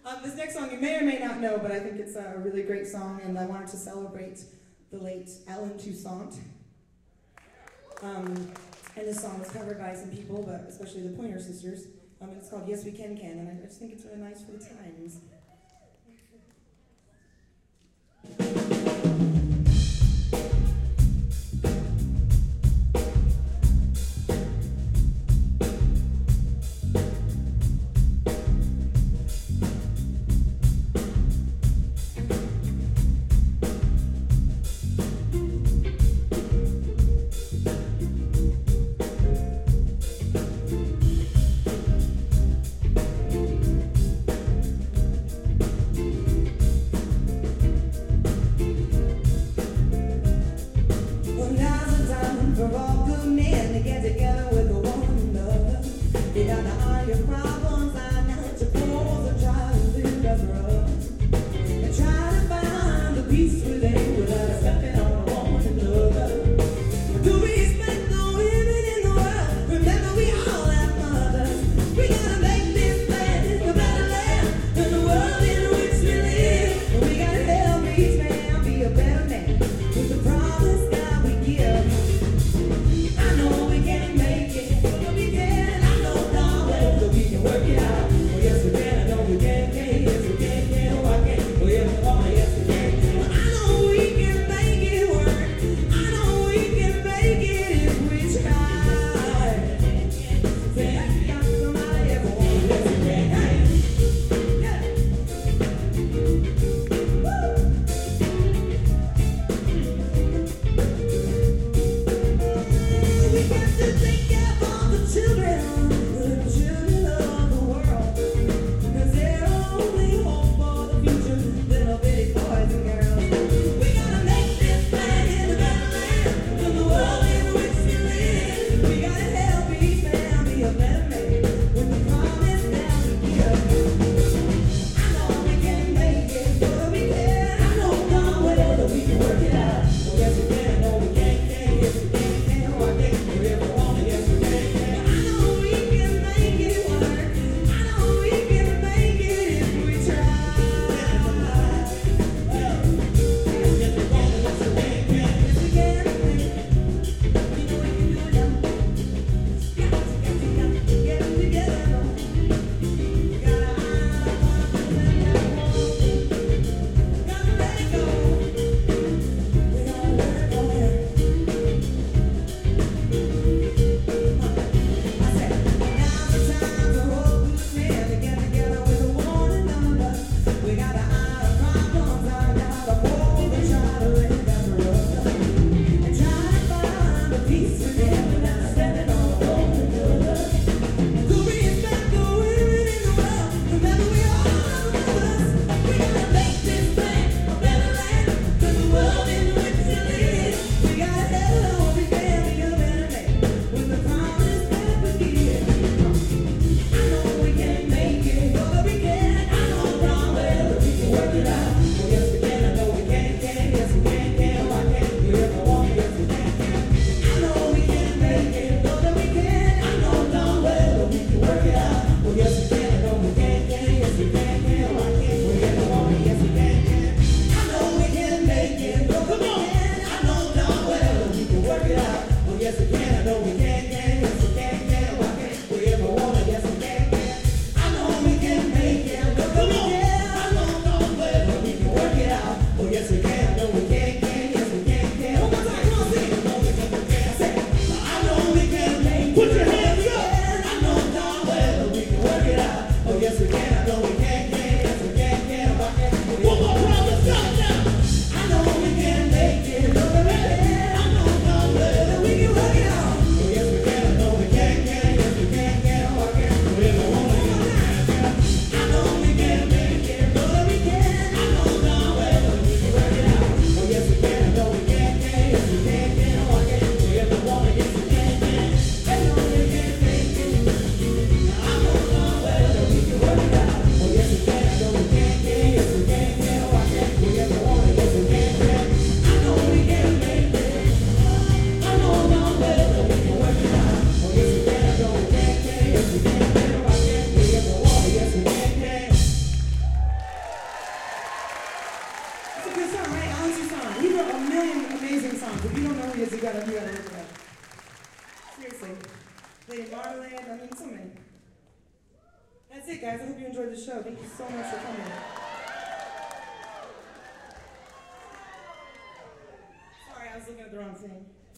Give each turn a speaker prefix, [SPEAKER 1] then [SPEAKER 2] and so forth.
[SPEAKER 1] This next song you may or may not know, but I think it's a really great song, and I wanted to celebrate the late Allen Toussaint. And this song was covered by some people, but especially the Pointer Sisters. And it's called Yes We Can, and I just think it's really nice for the times. you don't know who he is, you gotta look it up. Seriously. Lady Marmalade, I mean, so many. That's it, guys. I hope you enjoyed the show. Thank you so much for coming. Sorry, I was looking at the wrong thing.